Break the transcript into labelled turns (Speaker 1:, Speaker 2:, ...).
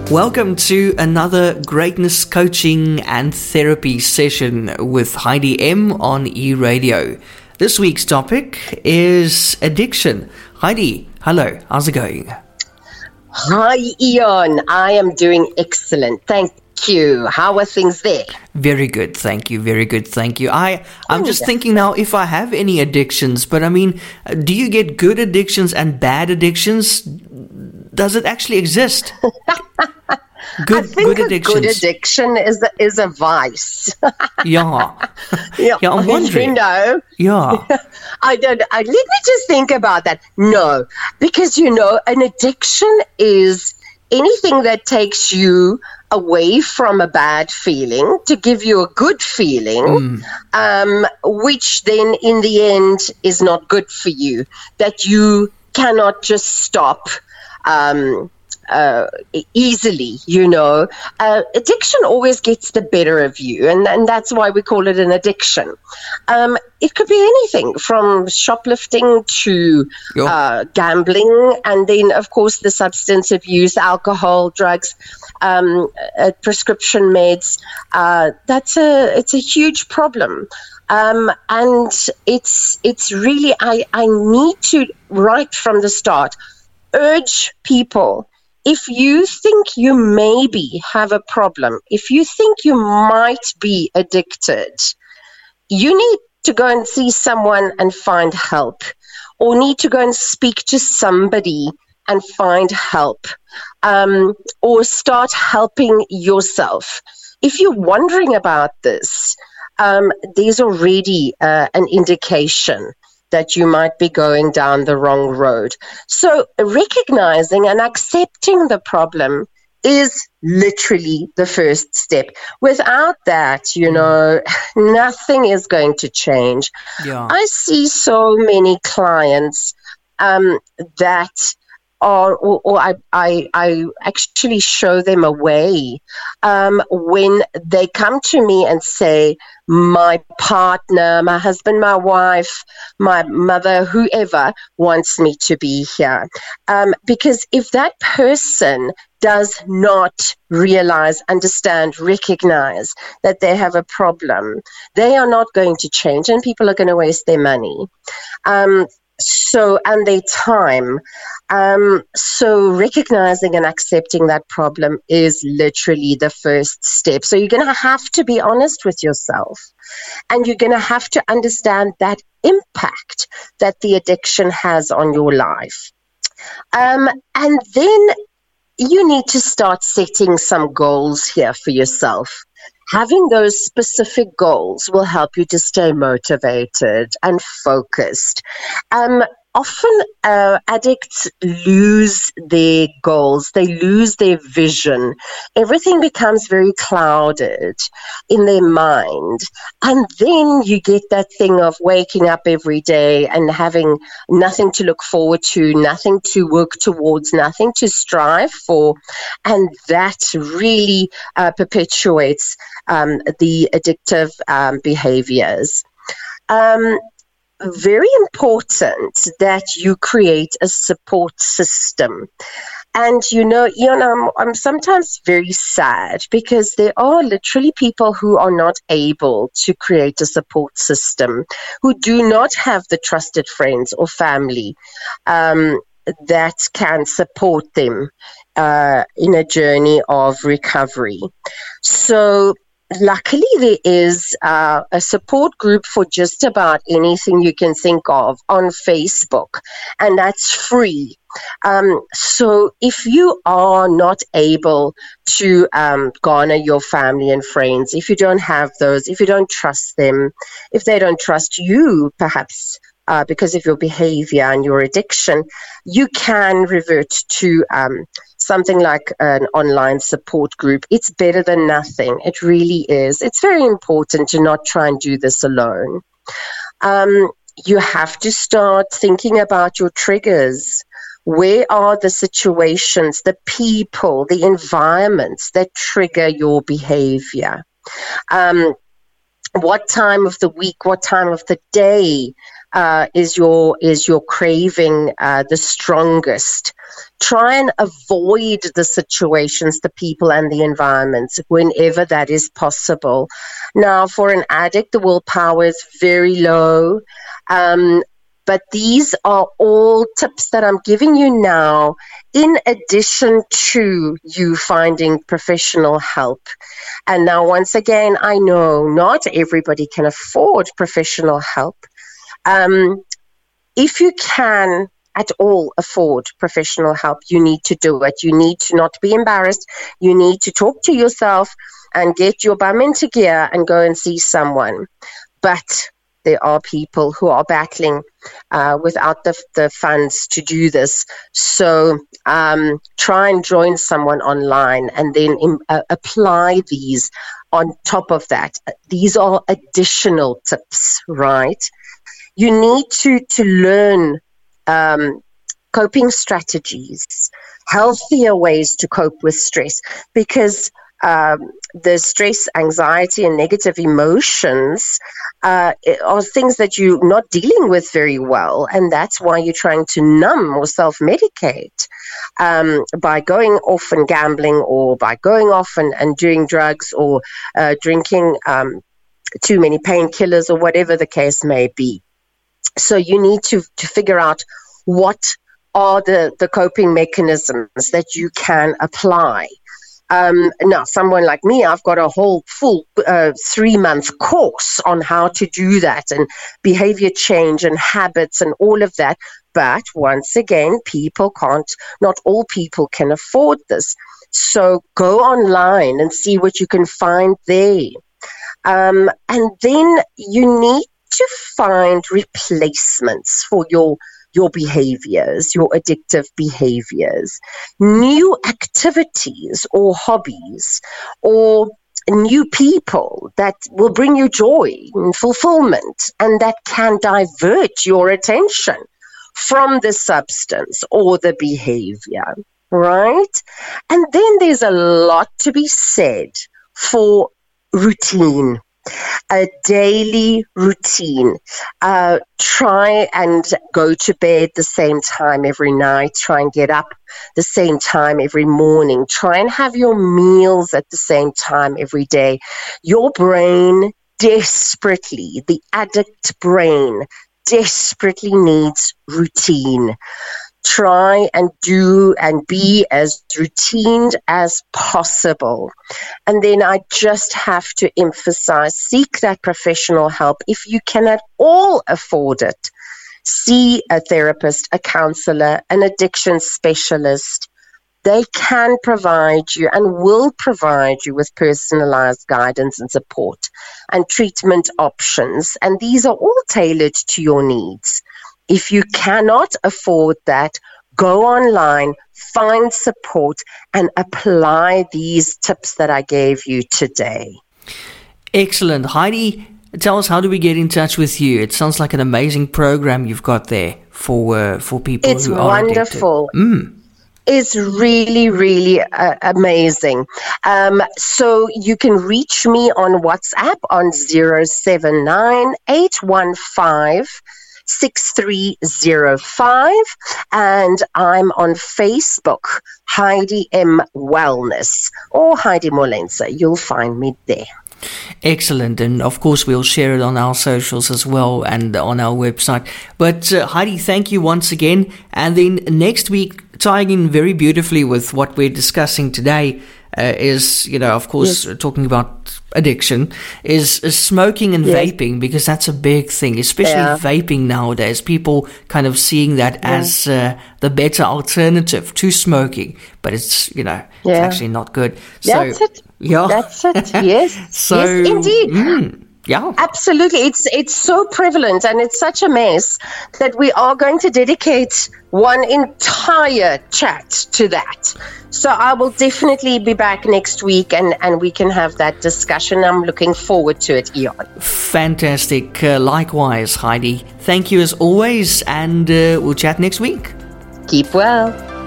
Speaker 1: Welcome to another greatness coaching and therapy session with Heidi M on eRadio. This week's topic is addiction. Heidi, hello, how's it going?
Speaker 2: Hi, Ian. I am doing excellent. Thank you. How are things there?
Speaker 1: Very good, thank you. Very good, thank you. I'm just thinking now if I have any addictions, but I mean, do you get good addictions and bad addictions? Does it actually exist?
Speaker 2: I think a good addiction is a vice.
Speaker 1: Yeah. I'm wondering.
Speaker 2: You know.
Speaker 1: Yeah.
Speaker 2: Let me just think about that. No, because an addiction is anything that takes you away from a bad feeling to give you a good feeling, which then in the end is not good for you, that you cannot just stop easily, addiction always gets the better of you, and that's why we call it an addiction. It could be anything from shoplifting to gambling, and then of course the substance abuse, alcohol, drugs, prescription meds. It's a huge problem. And it's really, I need to, right from the start, urge people, if you think you maybe have a problem, if you think you might be addicted, you need to go and see someone and find help, or need to go and speak to somebody and find help, or start helping yourself. If you're wondering about this, there's already an indication that you might be going down the wrong road. So recognizing and accepting the problem is literally the first step. Without that, nothing is going to change.
Speaker 1: Yeah.
Speaker 2: I see so many clients that are, or I actually show them a way when they come to me and say, my partner, my husband, my wife, my mother, whoever wants me to be here. Because if that person does not realize, understand, recognize that they have a problem, they are not going to change, and people are going to waste their money. And their time. So recognizing and accepting that problem is literally the first step. So you're going to have to be honest with yourself, and you're going to have to understand that impact that the addiction has on your life. And then you need to start setting some goals here for yourself. Having those specific goals will help you to stay motivated and focused. Often addicts lose their goals, they lose their vision. Everything becomes very clouded in their mind. And then you get that thing of waking up every day and having nothing to look forward to, nothing to work towards, nothing to strive for. And that really perpetuates the addictive behaviors. Very important that you create a support system. And, Ian, I'm sometimes very sad because there are literally people who are not able to create a support system, who do not have the trusted friends or family that can support them in a journey of recovery. So luckily, there is a support group for just about anything you can think of on Facebook, and that's free. So if you are not able to garner your family and friends, if you don't have those, if you don't trust them, if they don't trust you, perhaps because of your behavior and your addiction, you can revert to something like an online support group. It's better than nothing. It really is. It's very important to not try and do this alone. You have to start thinking about your triggers. Where are the situations, the people, the environments that trigger your behavior? What time of the week, what time of the day is your craving the strongest, try and avoid the situations, the people, and the environments whenever that is possible. Now, for an addict, the willpower is very low. But these are all tips that I'm giving you now, in addition to you finding professional help. And now, once again, I know not everybody can afford professional help. If you can at all afford professional help, you need to do it. You need to not be embarrassed. You need to talk to yourself and get your bum into gear and go and see someone. But there are people who are battling without the funds to do this. So try and join someone online and then apply these on top of that. These are additional tips, right? You need to learn coping strategies, healthier ways to cope with stress, because the stress, anxiety, and negative emotions are things that you're not dealing with very well, and that's why you're trying to numb or self-medicate by going off and gambling, or by going off and doing drugs, or drinking too many painkillers, or whatever the case may be. So you need to figure out what are the coping mechanisms that you can apply. Now, someone like me, I've got a whole full 3-month course on how to do that, and behavior change and habits and all of that. But once again, not all people can afford this. So go online and see what you can find there. And then you need to find replacements for your behaviors, your addictive behaviors, new activities or hobbies, or new people that will bring you joy and fulfillment, and that can divert your attention from the substance or the behavior, right? And then there's a lot to be said for routine. A daily routine. Try and go to bed the same time every night. Try and get up the same time every morning. Try and have your meals at the same time every day. Your brain desperately, the addict brain, desperately needs routine. Try and do and be as routine as possible. And then I just have to emphasize, seek that professional help. If you can at all afford it, see a therapist, a counselor, an addiction specialist. They can provide you and will provide you with personalized guidance and support and treatment options. And these are all tailored to your needs. If you cannot afford that, go online, find support, and apply these tips that I gave you today.
Speaker 1: Excellent. Heidi, tell us, how do we get in touch with you? It sounds like an amazing program you've got there for people who are addicted.
Speaker 2: It's wonderful. It's really, really amazing. So you can reach me on WhatsApp on 079-815-6305, and I'm on Facebook, Heidi M Wellness, or Heidi Molense. You'll find me there.
Speaker 1: Excellent. And of course we'll share it on our socials as well and on our website. But Heidi, thank you once again. And then next week, tying in very beautifully with what we're discussing today, is, of course, talking about addiction, is smoking and vaping, because that's a big thing, especially vaping nowadays. People kind of seeing that as the better alternative to smoking, but it's, it's actually not good.
Speaker 2: That's it.
Speaker 1: Yeah.
Speaker 2: That's it. Yes.
Speaker 1: So,
Speaker 2: yes, indeed.
Speaker 1: Yeah.
Speaker 2: Absolutely. It's so prevalent, and it's such a mess that we are going to dedicate one entire chat to that. So I will definitely be back next week, and we can have that discussion. I'm looking forward to it, Ian.
Speaker 1: Fantastic. Likewise, Heidi. Thank you as always, and we'll chat next week.
Speaker 2: Keep well.